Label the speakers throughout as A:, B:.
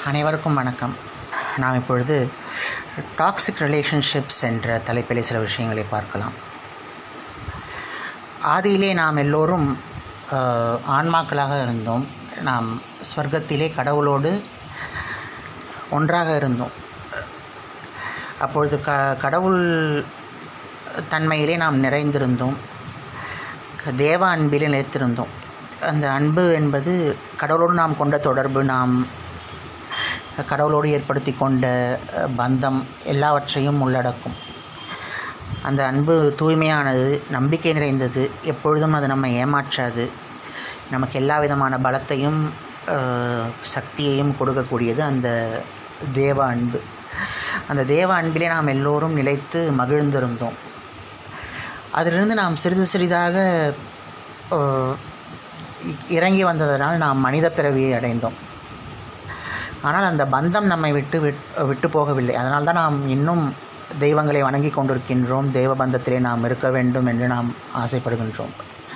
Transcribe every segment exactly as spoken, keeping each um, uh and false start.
A: அனைவருக்கும் வணக்கம். நாம் இப்பொழுது டாக்ஸிக் ரிலேஷன்ஷிப்ஸ் என்ற தலைப்பில் சில விஷயங்களை பார்க்கலாம். ஆதியிலே நாம் எல்லோரும் ஆன்மாக்களாக இருந்தோம். நாம் ஸ்வர்க்கத்திலே கடவுளோடு ஒன்றாக இருந்தோம். அப்பொழுது க கடவுள் தன்மையிலே நாம் நிறைந்திருந்தோம். தேவ அன்பிலே நிலைத்திருந்தோம். அந்த அன்பு என்பது கடவுளோடு நாம் கொண்ட தொடர்பு, நாம் கடவுளோடு ஏற்படுத்தி கொண்ட பந்தம் எல்லாவற்றையும் உள்ளடக்கும். அந்த அன்பு தூய்மையானது, நம்பிக்கை நிறைந்தது. எப்பொழுதும் அது நம்மை ஏமாற்றாது. நமக்கு எல்லா விதமான பலத்தையும் சக்தியையும் கொடுக்கக்கூடியது அந்த தேவ அன்பு. அந்த தேவ அன்பிலே நாம் எல்லோரும் நிலைத்து மகிழ்ந்திருந்தோம். அதிலிருந்து நாம் சிறிது சிறிதாக இறங்கி வந்ததனால் நாம் மனித பிறவியை அடைந்தோம். ஆனால் அந்த பந்தம் நம்மை விட்டு விட்டு போகவில்லை. அதனால் தான் நாம் இன்னும் தெய்வங்களை வணங்கி கொண்டிருக்கின்றோம். தெய்வ பந்தத்திலே நாம் இருக்க வேண்டும் என்று நாம் ஆசைப்படுகின்றோம்.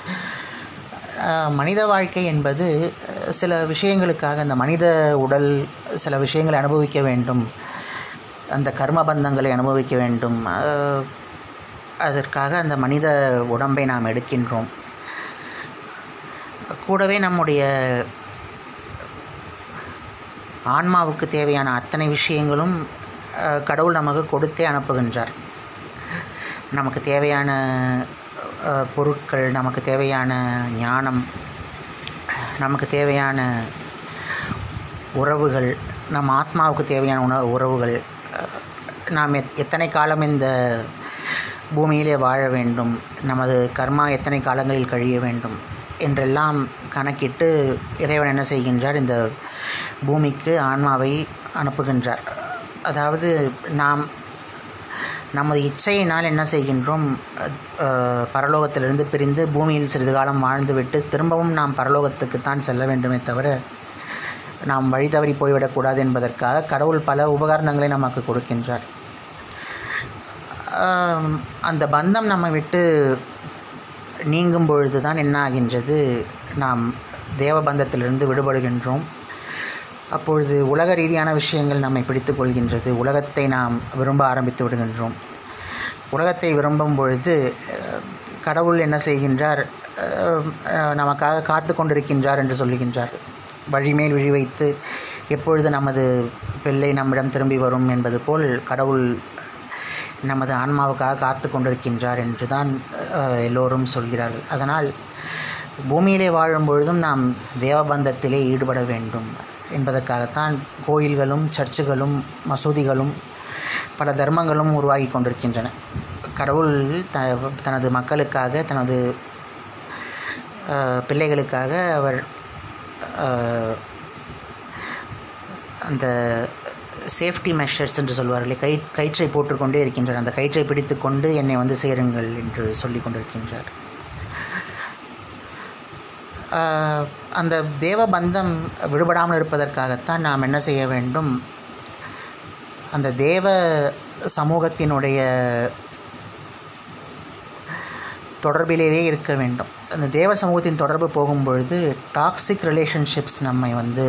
A: மனித வாழ்க்கை என்பது சில விஷயங்களுக்காக, அந்த மனித உடல் சில விஷயங்களை அனுபவிக்க வேண்டும், அந்த கர்ம பந்தங்களை அனுபவிக்க வேண்டும். அதற்காக அந்த மனித உடம்பை நாம் எடுக்கின்றோம். கூடவே நம்முடைய ஆன்மாவுக்கு தேவையான அத்தனை விஷயங்களும் கடவுள் நமக்கு கொடுத்தே அனுப்புகின்றார். நமக்கு தேவையான பொருட்கள், நமக்கு தேவையான ஞானம், நமக்கு தேவையான உறவுகள், நம் ஆத்மாவுக்கு தேவையான உண உறவுகள், நாம் எத் எத்தனை காலம் இந்த பூமியிலே வாழ வேண்டும், நமது கர்மா எத்தனை காலங்களில் கழிய வேண்டும் என்றெல்லாம் கணக்கிட்டு இறைவன் என்ன செய்கின்றார், இந்த பூமிக்கு ஆன்மாவை அனுப்புகின்றார். அதாவது நாம் நமது இச்சையினால் என்ன செய்கின்றோம், பரலோகத்திலிருந்து பிரிந்து பூமியில் சிறிது காலம் வாழ்ந்துவிட்டு திரும்பவும் நாம் பரலோகத்துக்குத்தான் செல்ல வேண்டுமே தவிர நாம் வழி தவறி போய்விடக்கூடாது என்பதற்காக கடவுள் பல உபகரணங்களை நமக்கு கொடுக்கின்றார். அந்த பந்தம் நம்மை விட்டு நீங்கும் பொழுது தான் என்ன ஆகின்றது, நாம் தேவ பந்தத்திலிருந்து விடுபடுகின்றோம். அப்பொழுது உலக ரீதியான விஷயங்கள் நம்மை பிடித்து கொள்கின்றது. உலகத்தை நாம் விரும்ப ஆரம்பித்து விடுகின்றோம். உலகத்தை விரும்பும் பொழுது கடவுள் என்ன செய்கின்றார், நமக்காக காத்து கொண்டிருக்கின்றார் என்று சொல்லுகின்றார். வழிமேல் விழி வைத்து எப்பொழுது நமது பிள்ளை நம்மிடம் திரும்பி வரும் என்பது போல் கடவுள் நமது ஆன்மாவுக்காக காத்து கொண்டிருக்கின்றார் என்று தான் எல்லோரும் சொல்கிறார்கள். அதனால் பூமியிலே வாழும் பொழுதும் நாம் தேவபந்தத்திலே ஈடுபட வேண்டும் என்பதற்காகத்தான் கோயில்களும் சர்ச்சுகளும் மசூதிகளும் பல தர்மங்களும் உருவாகி கொண்டிருக்கின்றன. கடவுள் த தனது மக்களுக்காக, தனது பிள்ளைகளுக்காக அவர் அந்த சேஃப்டி மெஷர்ஸ் என்று சொல்வார்களே, கை கயிற்றை போட்டுக்கொண்டே இருக்கின்றார். அந்த கயிற்றை பிடித்து கொண்டு என்னை வந்து சேருங்கள் என்று சொல்லி கொண்டிருக்கின்றார். அந்த தேவ பந்தம் விடுபடாமல் இருப்பதற்காகத்தான் நாம் என்ன செய்ய வேண்டும், அந்த தேவ சமூகத்தினுடைய தொடர்பிலேயே இருக்க வேண்டும். அந்த தேவ சமூகத்தின் தொடர்பு போகும்பொழுது டாக்ஸிக் ரிலேஷன்ஷிப்ஸ் நம்மை வந்து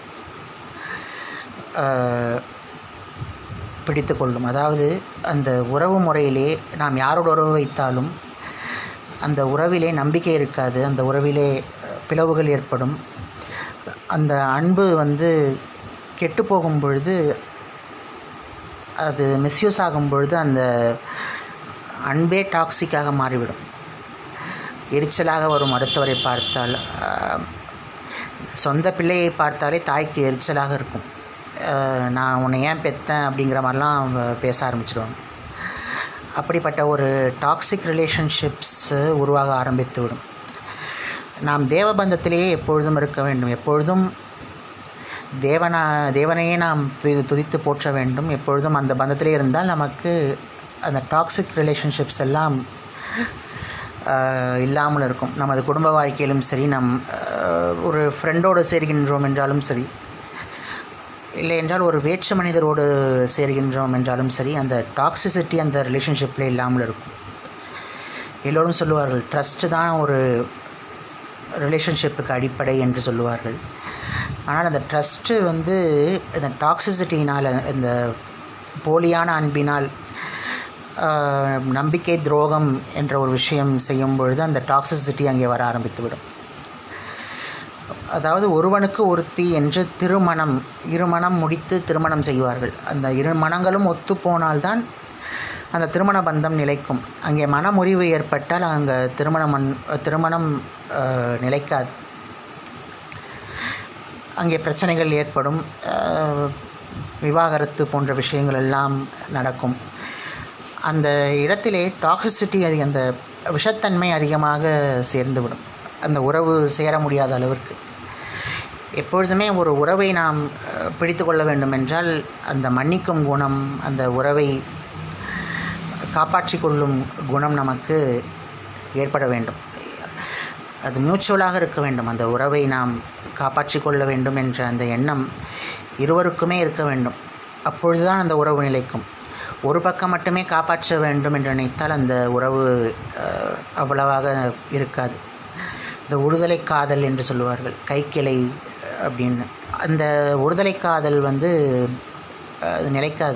A: பிடித்து கொள்ளும். அதாவது அந்த உறவு முறையிலே நாம் யாரோட உறவு வைத்தாலும் அந்த உறவிலே நம்பிக்கை இருக்காது. அந்த உறவிலே பிளவுகள் ஏற்படும். அந்த அன்பு வந்து கெட்டு போகும் பொழுது, அது மிஸ்யூஸ் ஆகும் பொழுது அந்த அன்பே டாக்ஸிக்காக மாறிவிடும். எரிச்சலாக வரும். அடுத்தவரை பார்த்தால், சொந்த பிள்ளையை பார்த்தாலே தாய்க்கு எரிச்சலாக இருக்கும். நான் உன்னை ஏன் பெற்றேன் அப்படிங்கிற மாதிரிலாம் பேச ஆரம்பிச்சிடுவாங்க. அப்படிப்பட்ட ஒரு டாக்ஸிக் ரிலேஷன்ஷிப்ஸ் உருவாக ஆரம்பித்து விடும். நாம் தேவபந்தத்திலேயே எப்பொழுதும் இருக்க வேண்டும். எப்பொழுதும் தேவனா தேவனையே நாம் துதி துதித்து போற்ற வேண்டும். எப்பொழுதும் அந்த பந்தத்திலே இருந்தால் நமக்கு அந்த டாக்ஸிக் ரிலேஷன்ஷிப்ஸ் எல்லாம் இல்லாமல் இருக்கும். நமது குடும்ப வாழ்க்கையிலும் சரி, நம் ஒரு ஃப்ரெண்டோடு சேர்கின்றோம் என்றாலும் சரி, இல்லை என்றால் ஒரு வேற்று மனிதரோடு சேர்கின்றோம் என்றாலும் சரி, அந்த டாக்ஸிசிட்டி அந்த ரிலேஷன்ஷிப்பில் இல்லாமல் இருக்கும். எல்லோரும் சொல்லுவார்கள், ட்ரஸ்ட்டு தான் ஒரு ரிலேஷன்ஷிப்புக்கு அடிப்படை என்று சொல்லுவார்கள். ஆனால் அந்த ட்ரஸ்ட்டு வந்து இந்த டாக்ஸிசிட்டினால், இந்த போலியான அன்பினால் நம்பிக்கை துரோகம் என்ற ஒரு விஷயம் செய்யும் பொழுது அந்த டாக்ஸிசிட்டி அங்கே வர ஆரம்பித்துவிடும். அதாவது ஒருவனுக்கு ஒருத்தி என்று திருமணம் இருமணம் முடித்து திருமணம் செய்வார்கள். அந்த இரு மனங்களும் ஒத்து போனால்தான் அந்த திருமண பந்தம் நிலைக்கும். அங்கே மனமுறிவு ஏற்பட்டால் அங்கே திருமணம் திருமணம் நிலைக்காது. அங்கே பிரச்சனைகள் ஏற்படும், விவாகரத்து போன்ற விஷயங்கள் எல்லாம் நடக்கும். அந்த இடத்திலே டாக்ஸிசிட்டி, அது அந்த விஷத்தன்மை அதிகமாக சேர்ந்துவிடும். அந்த உறவு சேர முடியாத அளவிற்கு. எப்பொழுதுமே ஒரு உறவை நாம் பிடித்து கொள்ள வேண்டும் என்றால் அந்த மன்னிக்கும் குணம், அந்த உறவை காப்பாற்றி கொள்ளும் குணம் நமக்கு ஏற்பட வேண்டும். அது மியூச்சுவலாக இருக்க வேண்டும். அந்த உறவை நாம் காப்பாற்றி கொள்ள வேண்டும் என்ற அந்த எண்ணம் இருவருக்குமே இருக்க வேண்டும். அப்பொழுதுதான் அந்த உறவு நிலைக்கும். ஒரு பக்கம் மட்டுமே காப்பாற்ற வேண்டும் என்று நினைத்தால் அந்த உறவு அவ்வளவாக இருக்காது. இந்த ஒருதலை காதல் என்று சொல்லுவார்கள், கைக்கிளை அப்படின்னு. அந்த ஒருதலை காதல் வந்து அது நிலைக்காது.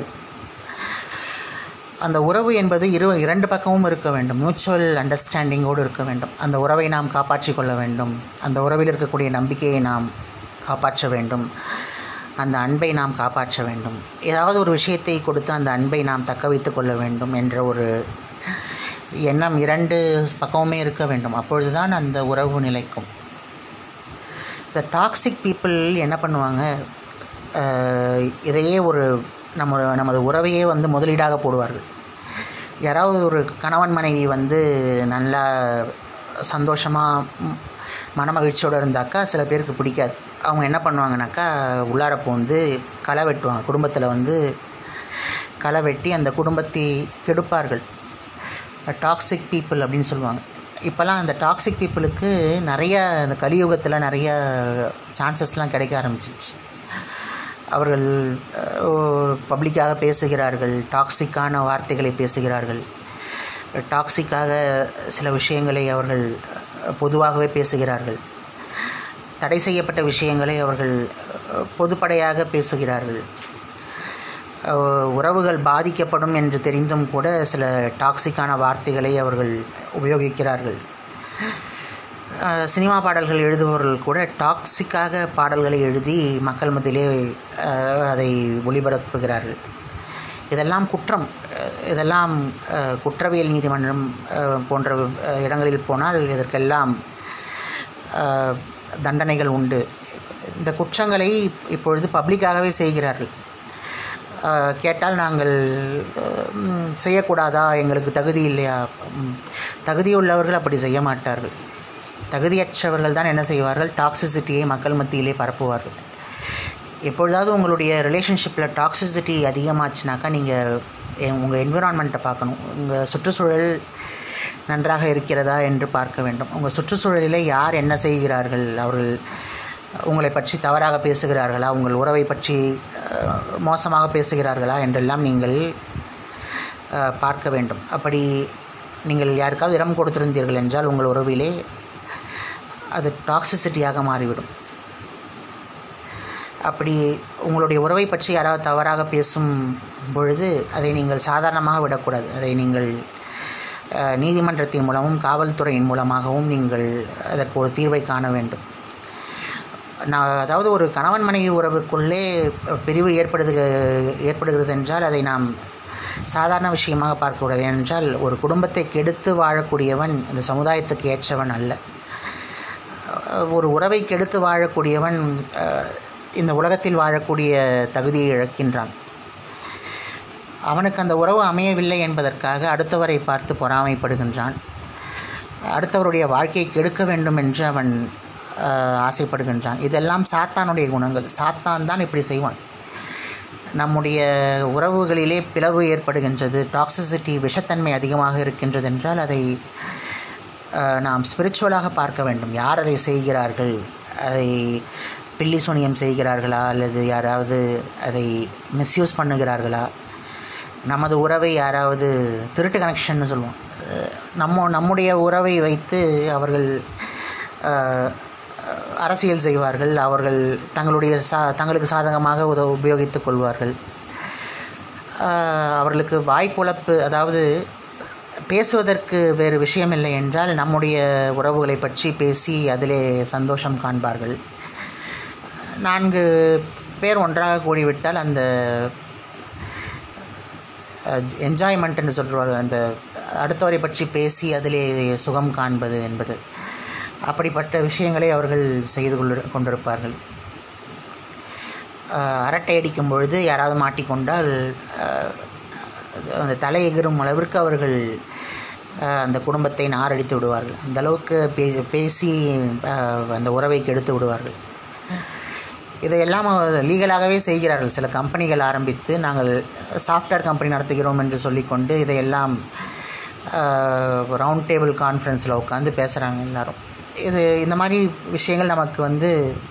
A: அந்த உறவு என்பது இரு இரண்டு பக்கமும் இருக்க வேண்டும். மியூச்சுவல் அண்டர்ஸ்டாண்டிங்கோடு இருக்க வேண்டும். அந்த உறவை நாம் காப்பாற்றி கொள்ள வேண்டும். அந்த உறவில் இருக்கக்கூடிய நம்பிக்கையை நாம் காப்பாற்ற வேண்டும். அந்த அன்பை நாம் காப்பாற்ற வேண்டும். ஏதாவது ஒரு விஷயத்தை கொடுத்து அந்த அன்பை நாம் தக்க வைத்து கொள்ள வேண்டும் என்ற ஒரு எண்ணம் இரண்டு பக்கமுமே இருக்க வேண்டும். அப்பொழுது தான் அந்த உறவு நிலைக்கும். இந்த டாக்ஸிக் பீப்புள் என்ன பண்ணுவாங்க, இதையே ஒரு நம்ம நமது உறவையே வந்து முதலீடாக போடுவார்கள். யாராவது ஒரு கணவன் மனைவி வந்து நல்லா சந்தோஷமாக மனமகிழ்ச்சியோடு இருந்தாக்கா சில பேருக்கு பிடிக்காது. அவங்க என்ன பண்ணுவாங்கனாக்கா உள்ளாரப்போ வந்து களை வெட்டுவாங்க. குடும்பத்தில் வந்து களை வெட்டி அந்த குடும்பத்தை கெடுப்பார்கள். டாக்ஸிக் பீப்புள் அப்படின்னு சொல்லுவாங்க. இப்போல்லாம் அந்த டாக்ஸிக் பீப்புளுக்கு நிறைய அந்த கலியுகத்தில் நிறைய சான்சஸ்லாம் கிடைக்க ஆரம்பிச்சிச்சு. அவர்கள் பப்ளிக்காக பேசுகிறார்கள், டாக்ஸிக்கான வார்த்தைகளை பேசுகிறார்கள், டாக்ஸிக்காக சில விஷயங்களை அவர்கள் பொதுவாகவே பேசுகிறார்கள், தடை செய்யப்பட்ட விஷயங்களை அவர்கள் பொதுப்படையாக பேசுகிறார்கள். உறவுகள் பாதிக்கப்படும் என்று தெரிந்தும் கூட சில டாக்ஸிக்கான வார்த்தைகளை அவர்கள் உபயோகிக்கிறார்கள். சினிமா பாடல்கள் எழுதுபவர்கள் கூட டாக்ஸிக்காக பாடல்களை எழுதி மக்கள் மத்தியிலே அதை ஒளிபரப்புகிறார்கள். இதெல்லாம் குற்றம். இதெல்லாம் குற்றவியல் நீதிமன்றம் போன்ற இடங்களில் போனால் இதற்கெல்லாம் தண்டனைகள் உண்டு. இந்த குற்றங்களை இப்பொழுது பப்ளிக்காகவே செய்கிறார்கள். கேட்டால் நாங்கள் செய்யக்கூடாதா, எங்களுக்கு தகுதி இல்லையா? தகுதியுள்ளவர்கள் அப்படி செய்ய மாட்டார்கள். தகுதியற்றவர்கள் தான் என்ன செய்வார்கள், டாக்ஸிசிட்டியை மக்கள் மத்தியிலே பரப்புவார்கள். எப்பொழுதாவது உங்களுடைய ரிலேஷன்ஷிப்பில் டாக்ஸிசிட்டி அதிகமாச்சுனாக்கா நீங்கள் உங்கள் என்விரான்மெண்ட்டை பார்க்கணும். உங்கள் சுற்றுச்சூழல் நன்றாக இருக்கிறதா என்று பார்க்க வேண்டும். உங்கள் சுற்றுச்சூழலில் யார் என்ன செய்கிறார்கள், அவர்கள் உங்களை பற்றி தவறாக பேசுகிறார்களா, உங்கள் உறவை பற்றி மோசமாக பேசுகிறார்களா என்றெல்லாம் நீங்கள் பார்க்க வேண்டும். அப்படி நீங்கள் யாருக்காவது இடம் கொடுத்திருந்தீர்கள் என்றால் உங்கள் உறவிலே அது டாக்ஸிசிட்டியாக மாறிவிடும். அப்படி உங்களுடைய உறவை பற்றி யாராவது தவறாக பேசும் பொழுது அதை நீங்கள் சாதாரணமாக விடக்கூடாது. அதை நீங்கள் நீதிமன்றத்தின் மூலமும் காவல்துறையின் மூலமாகவும் நீங்கள் அதற்கு ஒரு தீர்வை காண வேண்டும். நான் அதாவது ஒரு கணவன் மனைவி உறவுக்குள்ளே பிரிவு ஏற்படுது ஏற்படுகிறது என்றால் அதை நாம் சாதாரண விஷயமாக பார்க்கக்கூடாது. ஏனென்றால் ஒரு குடும்பத்தை கெடுத்து வாழக்கூடியவன் இந்த சமுதாயத்துக்கு ஏற்றவன் அல்ல. ஒரு உறவை கெடுத்து வாழக்கூடியவன் இந்த உலகத்தில் வாழக்கூடிய தகுதியை இழக்கின்றான். அவனுக்கு அந்த உறவு அமையவில்லை என்பதற்காக அடுத்தவரை பார்த்து பொறாமைப்படுகின்றான். அடுத்தவருடைய வாழ்க்கையை கெடுக்க வேண்டும் என்று அவன் ஆசைப்படுகின்றான். இதெல்லாம் சாத்தானுடைய குணங்கள். சாத்தான் தான் இப்படி செய்வான். நம்முடைய உறவுகளிலே பிளவு ஏற்படுகின்றது, டாக்ஸிசிட்டி விஷத்தன்மை அதிகமாக இருக்கின்றது என்றால் அதை நாம் ஸ்பிரிச்சுவலாக பார்க்க வேண்டும். யார் அதை செய்கிறார்கள், அதை பில்லி சூனியம் செய்கிறார்களா அல்லது யாராவது அதை மிஸ்யூஸ் பண்ணுகிறார்களா, நமது உறவை யாராவது திருட்டு கனெக்ஷன்னு சொல்லுவோம், நம்ம நம்முடைய உறவை வைத்து அவர்கள் அரசியல் செய்வார்கள். அவர்கள் தங்களுடைய சா தங்களுக்கு சாதகமாக உத உபயோகித்து கொள்வார்கள். அவர்களுக்கு வாய்ப்புழப்பு, அதாவது பேசுவதற்கு வேறு விஷயம் இல்லை என்றால் நம்முடைய உறவுகளை பற்றி பேசி அதிலே சந்தோஷம் காண்பார்கள். நான்கு பேர் ஒன்றாக கூடிவிட்டால் அந்த என்ஜாய்மெண்ட் என்று சொல்கிறார்கள், அந்த அடுத்தவரை பற்றி பேசி அதிலே சுகம் காண்பது என்பது, அப்படிப்பட்ட விஷயங்களை அவர்கள் செய்து கொண்டு கொண்டிருப்பார்கள். அரட்டை அடிக்கும் பொழுது யாராவது மாட்டிக்கொண்டால் அந்த தலை எகிரும் அளவிற்கு அவர்கள் அந்த குடும்பத்தை நாரடித்து விடுவார்கள். அந்தளவுக்கு பே பேசி அந்த உறவை கெடுத்து விடுவார்கள். இதையெல்லாம் லீகலாகவே செய்கிறார்கள். சில கம்பெனிகள் ஆரம்பித்து நாங்கள் சாஃப்ட்வேர் கம்பெனி நடத்துகிறோம் என்று சொல்லிக்கொண்டு இதையெல்லாம் ரவுண்ட் டேபிள் கான்ஃபரன்ஸில் உட்காந்து பேசுகிறாங்க எல்லோரும். இது இந்த மாதிரி விஷயங்கள் நமக்கு வந்து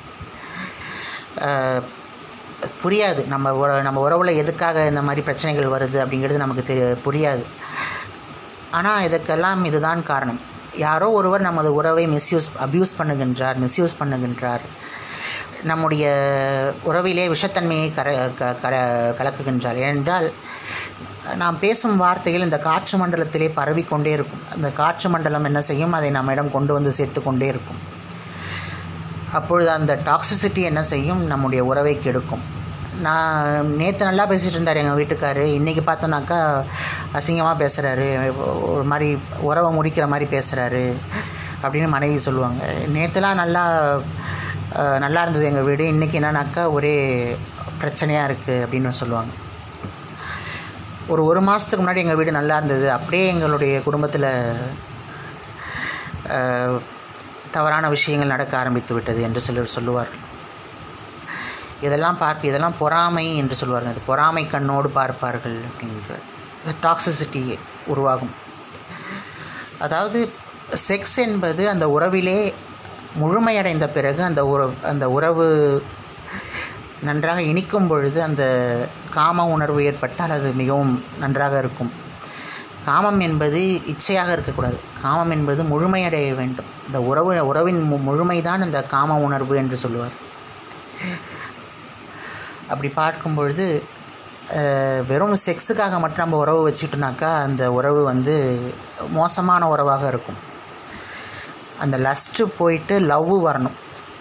A: புரியாது. நம்ம உற நம்ம உறவில் எதுக்காக இந்த மாதிரி பிரச்சனைகள் வருது அப்படிங்கிறது நமக்கு தெ புரியாது. ஆனால் இதுக்கெல்லாம் இதுதான் காரணம். யாரோ ஒருவர் நமது உறவை மிஸ்யூஸ் அப்யூஸ் பண்ணுகின்றார், மிஸ்யூஸ் பண்ணுகின்றார். நம்முடைய உறவிலே விஷத்தன்மையை கர க கல கலக்குகின்றார். ஏனென்றால் நாம் பேசும் வார்த்தைகள் இந்த காற்று மண்டலத்திலே பரவிக்கொண்டே இருக்கும். அந்த காற்று மண்டலம் என்ன செய்யும், அதை நம்மிடம் கொண்டு வந்து சேர்த்து கொண்டே இருக்கும். அப்பொழுது அந்த டாக்ஸிசிட்டி என்ன செய்யும், நம்முடைய உறவை கெடுக்கும். நான் நேற்று நல்லா பேசிகிட்டு இருந்தார் எங்கள் வீட்டுக்காரு, இன்றைக்கி பார்த்தோன்னாக்கா அசிங்கமாக பேசுகிறாரு, ஒரு மாதிரி உறவை முறிக்கிற மாதிரி பேசுகிறாரு அப்படின்னு மனைவி சொல்லுவாங்க. நேற்றுலாம் நல்லா நல்லா இருந்தது எங்கள் வீடு, இன்றைக்கி என்னன்னாக்கா ஒரே பிரச்சனையாக இருக்குது அப்படின்னு சொல்லுவாங்க. ஒரு ஒரு மாதத்துக்கு முன்னாடி எங்கள் வீடு நல்லா இருந்தது, அப்படியே எங்களுடைய குடும்பத்தில் தவறான விஷயங்கள் நடக்க ஆரம்பித்து விட்டது என்று சொல்லி சொல்லுவார். இதெல்லாம் பார்க்க இதெல்லாம் பொறாமை என்று சொல்வார்கள். அது பொறாமை கண்ணோடு பார்ப்பார்கள் அப்படின்ற டாக்ஸிசிட்டி உருவாகும். அதாவது செக்ஸ் என்பது அந்த உறவிலே முழுமையடைந்த பிறகு அந்த உறவு அந்த உறவு நன்றாக இனிக்கும் பொழுது அந்த காம உணர்வு ஏற்பட்டால் அது மிகவும் நன்றாக இருக்கும். காமம் என்பது இச்சையாக இருக்கக்கூடாது. காமம் என்பது முழுமையடைய வேண்டும். இந்த உறவு உறவின் முழுமைதான் இந்த காம உணர்வு என்று சொல்லுவார். அப்படி பார்க்கும் பொழுது வெறும் செக்ஸுக்காக மட்டும் நம்ம உறவு வச்சுட்டோம்னாக்கா அந்த உறவு வந்து மோசமான உறவாக இருக்கும். அந்த லஸ்ட்டு போயிட்டு லவ் வரணும்.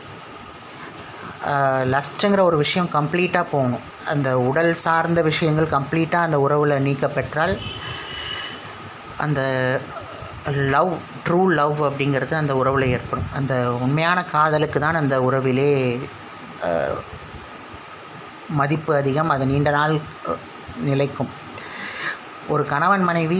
A: லஸ்ட்டுங்கிற ஒரு விஷயம் கம்ப்ளீட்டாக போகணும். அந்த உடல் சார்ந்த விஷயங்கள் கம்ப்ளீட்டாக அந்த உறவில் நீக்க பெற்றால் அந்த லவ், ட்ரூ லவ் அப்படிங்கிறது அந்த உறவில் ஏற்படும். அந்த உண்மையான காதலுக்கு தான் அந்த உறவிலே மதிப்பு அதிகம், அது நீண்ட நாள் நிலைக்கும். ஒரு கணவன் மனைவி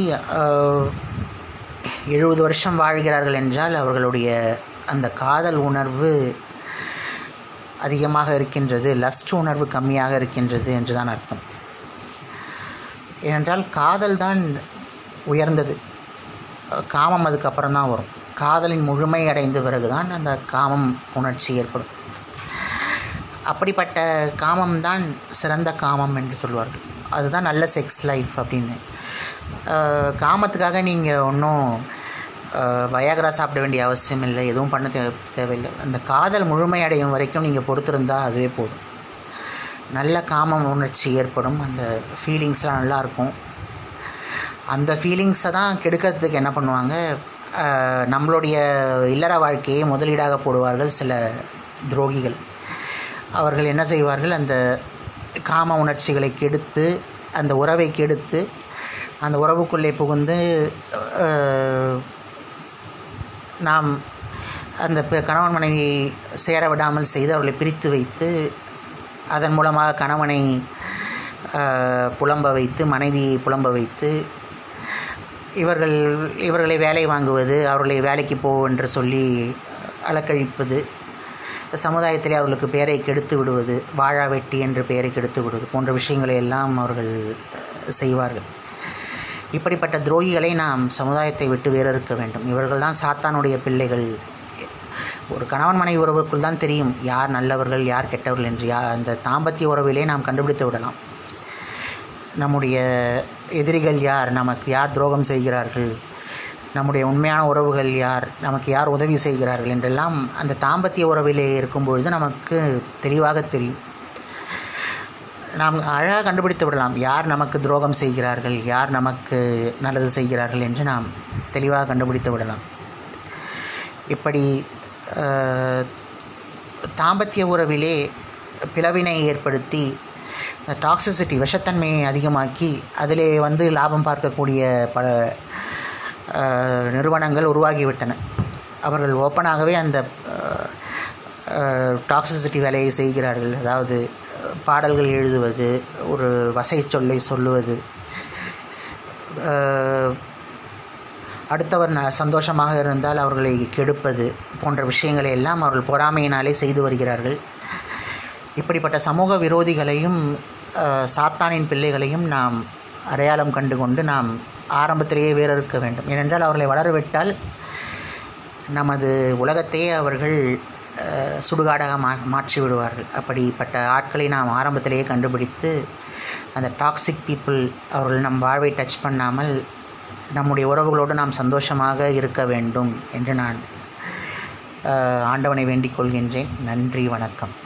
A: எழுபது வருஷம் வாழ்கிறார்கள் என்றால் அவர்களுடைய அந்த காதல் உணர்வு அதிகமாக இருக்கின்றது, லஸ்ட் உணர்வு கம்மியாக இருக்கின்றது என்று தான் அர்த்தம். ஏனென்றால் காதல் தான் உயர்ந்தது, காமம் அதுக்கப்புறம் தான் வரும். காதலின் முழுமை அடைந்த பிறகு தான் அந்த காமம் உணர்ச்சி ஏற்படும். அப்படிப்பட்ட காமம் தான் சிறந்த காமம் என்று சொல்வார்கள். அதுதான் நல்ல செக்ஸ் லைஃப் அப்படின்னு. காமத்துக்காக நீங்கள் ஒன்றும் வயாகரா சாப்பிட வேண்டிய அவசியம் இல்லை, எதுவும் பண்ண தே தேவையில்லை. அந்த காதல் முழுமை அடையும் வரைக்கும் நீங்கள் பொறுத்திருந்தால் அதுவே போதும். நல்ல காமம் உணர்ச்சி ஏற்படும், அந்த ஃபீலிங்ஸ்லாம் நல்லாயிருக்கும். அந்த ஃபீலிங்ஸை தான் கெடுக்கிறதுக்கு என்ன பண்ணுவாங்க, நம்மளுடைய இல்லற வாழ்க்கையை முதலீடாக போடுவார்கள் சில துரோகிகள். அவர்கள் என்ன செய்வார்கள், அந்த காம உணர்ச்சிகளை கெடுத்து அந்த உறவை கெடுத்து அந்த உறவுக்குள்ளே புகுந்து நாம் அந்த கணவன் மனைவி சேர விடாமல் செய்து அவர்களை பிரித்து வைத்து அதன் மூலமாக கணவனை புலம்ப வைத்து மனைவியை புலம்ப வைத்து இவர்கள் இவர்களை வேலை வாங்குவது, அவர்களை வேலைக்கு போ என்று சொல்லி அலக்கழிப்பது, சமுதாயத்திலே அவர்களுக்கு பெயரை கெடுத்து விடுவது, வாழா வெட்டி என்று பெயரை கெடுத்து விடுவது போன்ற விஷயங்களை எல்லாம் அவர்கள் செய்வார்கள். இப்படிப்பட்ட துரோகிகளை நாம் சமுதாயத்தை விட்டு வேறு இருக்க வேண்டும். இவர்கள் தான் சாத்தானுடைய பிள்ளைகள். ஒரு கணவன் மனைவி உறவுக்குள் தான் தெரியும் யார் நல்லவர்கள் யார் கெட்டவர்கள் என்று. யா அந்த தாம்பத்திய உறவிலே நாம் கண்டுபிடித்து விடலாம். நம்முடைய எதிரிகள் யார், நமக்கு யார் துரோகம் செய்கிறார்கள், நம்முடைய உண்மையான உறவுகள் யார், நமக்கு யார் உதவி செய்கிறார்கள் என்றெல்லாம் அந்த தாம்பத்திய உறவிலே இருக்கும்பொழுது நமக்கு தெளிவாக தெரியும். நாம் அழகாக கண்டுபிடித்து விடலாம் யார் நமக்கு துரோகம் செய்கிறார்கள், யார் நமக்கு நல்லது செய்கிறார்கள் என்று நாம் தெளிவாக கண்டுபிடித்து விடலாம். இப்படி தாம்பத்திய உறவிலே பிளவினை ஏற்படுத்தி டாக்ஸிசிட்டி விஷத்தன்மையை அதிகமாக்கி அதிலே வந்து லாபம் பார்க்கக்கூடிய பல நிறுவனங்கள் உருவாகிவிட்டன. அவர்கள் ஓப்பனாகவே அந்த டாக்ஸிசிட்டி வேலையை செய்கிறார்கள். அதாவது பாடல்கள் எழுதுவது, ஒரு வசை சொல்லை சொல்லுவது, அடுத்தவர் ந சந்தோஷமாக இருந்தால் அவர்களை கெடுப்பது போன்ற விஷயங்களை எல்லாம் அவர்கள் பொறாமையினாலே செய்து வருகிறார்கள். இப்படிப்பட்ட சமூக விரோதிகளையும் சாத்தானின் பிள்ளைகளையும் நாம் அடையாளம் கண்டு கொண்டு நாம் ஆரம்பத்திலேயே வேறறுக்க வேண்டும். ஏனென்றால் அவர்களை வளரவிட்டால் நமது உலகத்தையே அவர்கள் சுடுகாடாக மா மாற்றி விடுவார்கள். அப்படிப்பட்ட ஆட்களை நாம் ஆரம்பத்திலேயே கண்டுபிடித்து அந்த டாக்ஸிக் பீப்புள் அவர்கள் நம் வாழ்வை டச் பண்ணாமல் நம்முடைய உறவுகளோடு நாம் சந்தோஷமாக இருக்க வேண்டும் என்று நான் ஆண்டவனை வேண்டிக் கொள்கின்றேன். நன்றி, வணக்கம்.